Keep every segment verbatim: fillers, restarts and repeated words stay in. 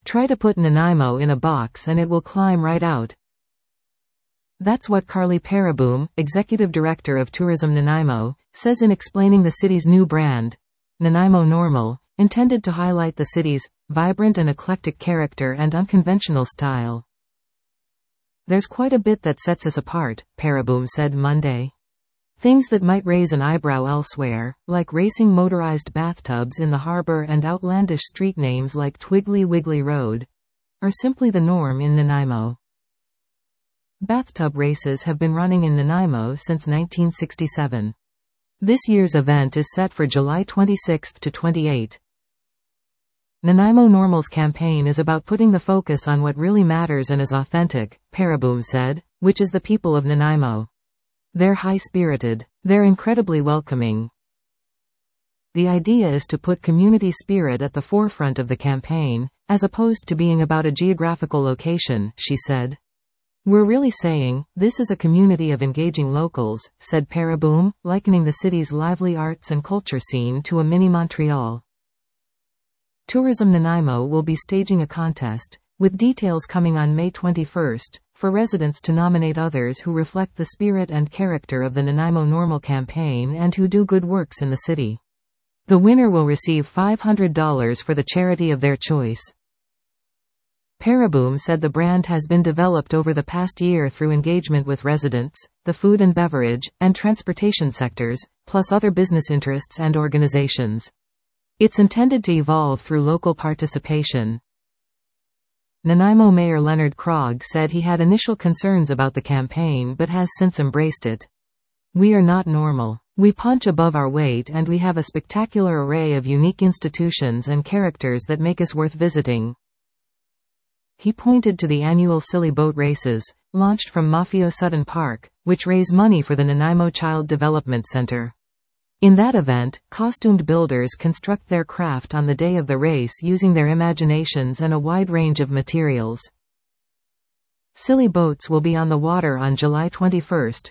Try to put Nanaimo in a box and it will climb right out. That's what Carly Paraboom, Executive Director of Tourism Nanaimo, says in explaining the city's new brand, Nanaimo Normal, intended to highlight the city's vibrant and eclectic character and unconventional style. There's quite a bit that sets us apart, Paraboom said Monday. Things that might raise an eyebrow elsewhere, like racing motorized bathtubs in the harbor and outlandish street names like Twiggly Wiggly Road, are simply the norm in Nanaimo. Bathtub races have been running in Nanaimo since nineteen sixty-seven. This year's event is set for July twenty-sixth to twenty-eighth. Nanaimo Normal's campaign is about putting the focus on what really matters and is authentic, Paraboom said, which is the people of Nanaimo. They're high-spirited. They're incredibly welcoming. The idea is to put community spirit at the forefront of the campaign, as opposed to being about a geographical location, she said. We're really saying, this is a community of engaging locals, said Paraboom, likening the city's lively arts and culture scene to a mini Montreal. Tourism Nanaimo will be staging a contest, with details coming on May twenty-first, for residents to nominate others who reflect the spirit and character of the Nanaimo Normal campaign and who do good works in the city. The winner will receive five hundred dollars for the charity of their choice. Paraboom said the brand has been developed over the past year through engagement with residents, the food and beverage, and transportation sectors, plus other business interests and organizations. It's intended to evolve through local participation. Nanaimo Mayor Leonard Krog said he had initial concerns about the campaign but has since embraced it. We are not normal. We punch above our weight and we have a spectacular array of unique institutions and characters that make us worth visiting. He pointed to the annual Silly Boat Races, launched from Mafio Sutton Park, which raise money for the Nanaimo Child Development Center. In that event, costumed builders construct their craft on the day of the race using their imaginations and a wide range of materials. Silly boats will be on the water on July twenty-first.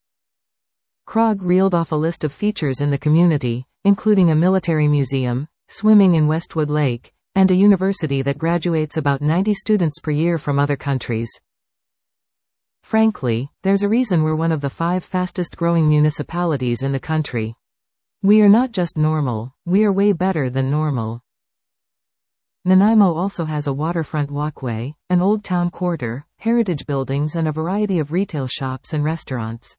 Krog reeled off a list of features in the community, including a military museum, swimming in Westwood Lake, and a university that graduates about ninety students per year from other countries. Frankly, there's a reason we're one of the five fastest growing municipalities in the country. We are not just normal, we are way better than normal. Nanaimo also has a waterfront walkway, an old town quarter, heritage buildings and a variety of retail shops and restaurants.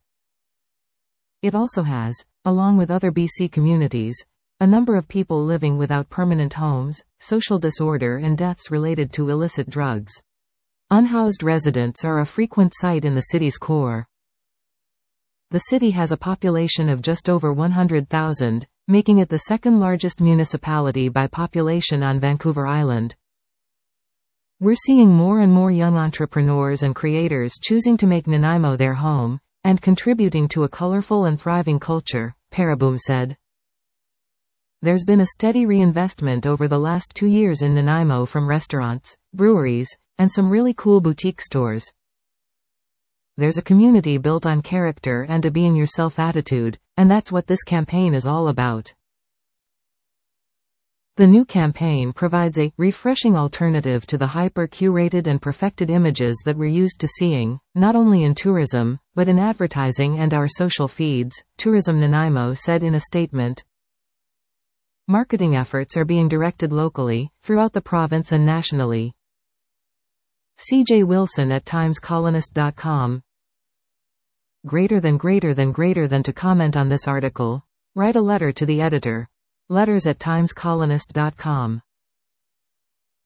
It also has, along with other B C communities, a number of people living without permanent homes, social disorder and deaths related to illicit drugs. Unhoused residents are a frequent sight in the city's core. The city has a population of just over one hundred thousand, making it the second largest municipality by population on Vancouver Island. We're seeing more and more young entrepreneurs and creators choosing to make Nanaimo their home, and contributing to a colorful and thriving culture, Paraboom said. There's been a steady reinvestment over the last two years in Nanaimo from restaurants, breweries, and some really cool boutique stores. There's a community built on character and a being yourself attitude, and that's what this campaign is all about. The new campaign provides a refreshing alternative to the hyper-curated and perfected images that we're used to seeing, not only in tourism, but in advertising and our social feeds, Tourism Nanaimo said in a statement. Marketing efforts are being directed locally, throughout the province and nationally. C J Wilson at times colonist dot com. Greater than greater than greater than to comment on this article, write a letter to the editor. Letters at times colonist dot com.